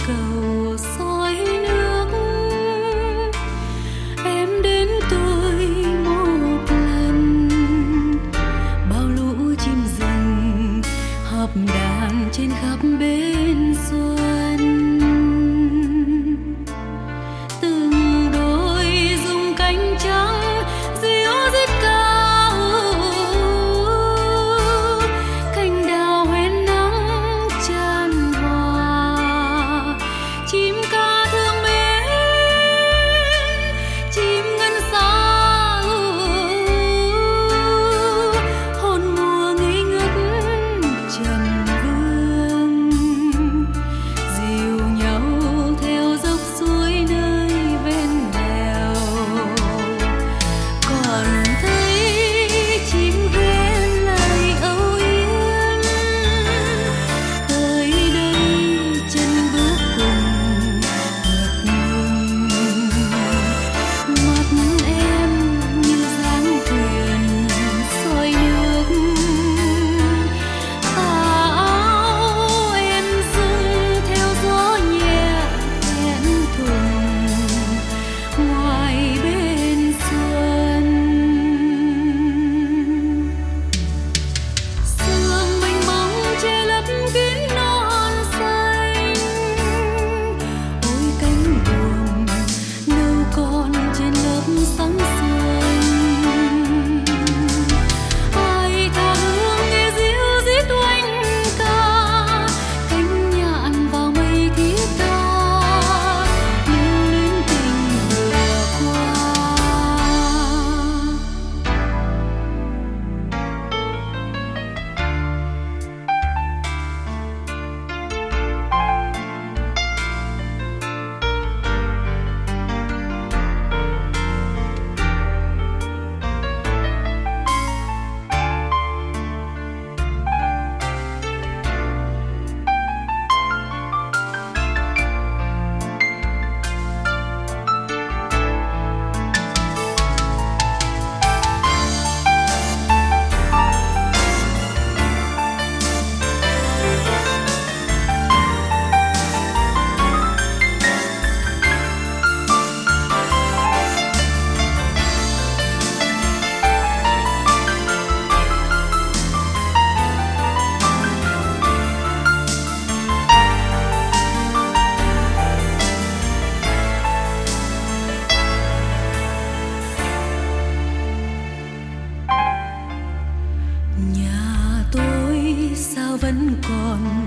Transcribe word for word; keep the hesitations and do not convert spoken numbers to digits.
cầu soi nước. Em đến tôi một lần, bao lũ chim rừng hợp đàn trên khắp bên xuân. Từng đôi dùng cánh trắng ríu rít cao, cành đào hoen nắng chan hòa. Chim ca thương mến, chim ngân xa, hồn mùa ngây ngất trần vương. Dìu nhau theo dốc suối nơi ven đèo, còn thấy chim ghé lại âu yếm. Tới đây chân bước cùng ngập ngừng, mắt em như dáng thuyền soi nước. Tà áo em rung theo gió nhẹ thẹn thùng ngoài bên xuân. Sương mênh mông che lấp kín non xanh, ôi cánh buồm nâu con trên lớp sóng xanh. Ai tha hương nghe ríu rít oanh ca, cánh nhạn vào mây thiết tha, lưu luyến tình vừa qua. Nhà tôi sao vẫn còn